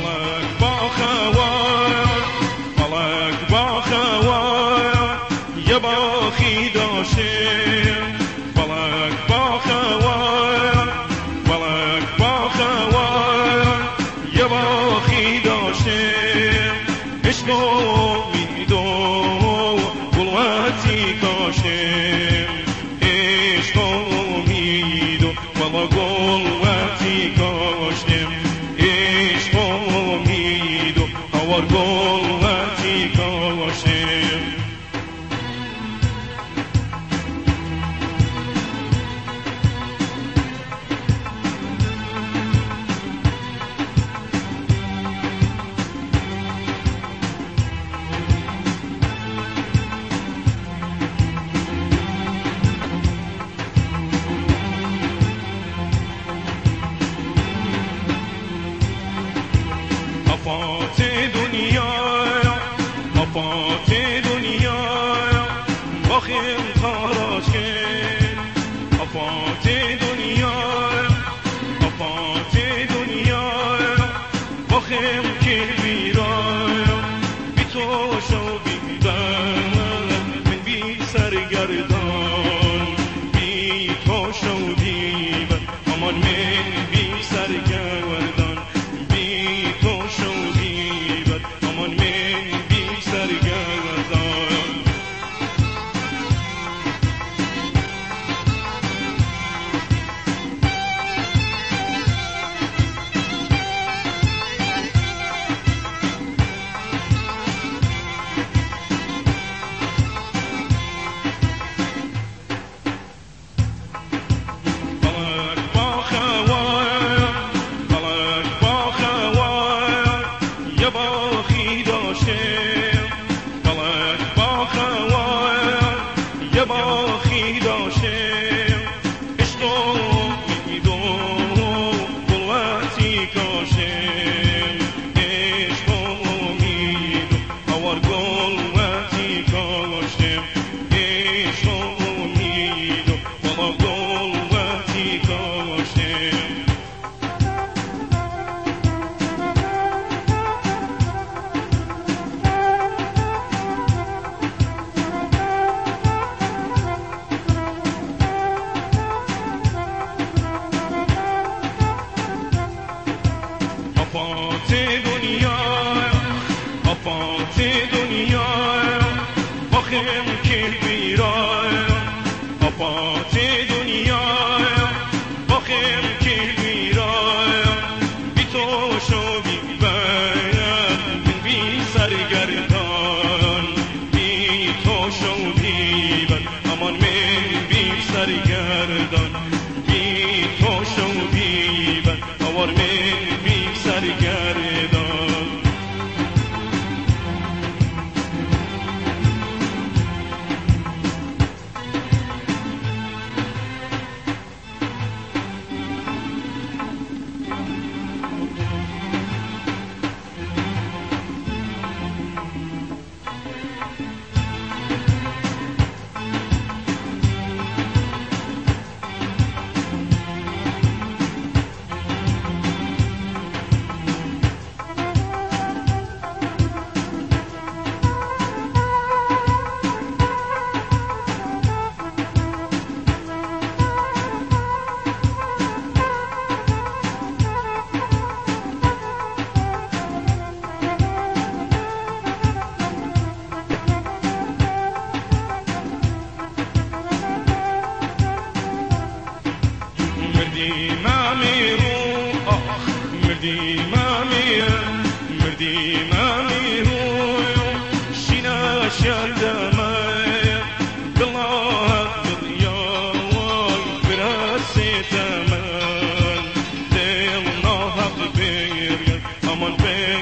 فلک با خوار فلک با خوار یه باخی داشته فلک با خوار فلک با خوار یه باخی داشته عشق و امید و قلوتی کاشته عشق و امید و والا قلوتی کاشته عشق و امید و هوار قلوتی کاشته آفات دنیا آفات دنیا باخیم تاراش کن آفات دنیا آفات دنیا باخیم که بیرای بی تو شو بیدن من بی سرگردان بی تو شو دیبن امان من بی سرگردان یه باخی داشته عشق و امید و قوتی کاشته عشق و امید و هوار قوتی کاشته عشق و امید و والا قوتی کاشته آفات دنیا آفات دنیا باخیم که بیرای آفات دنیا باخیم که بیرای بی تو شو بیبن من بی سرگردان بی تو شو بیبن امان من بی سرگردان بی تو شو بیبن هوار من سرگردان مردی ما میرو شینا شردمه دلها دریای براسی تمن دل نهاد بیر امان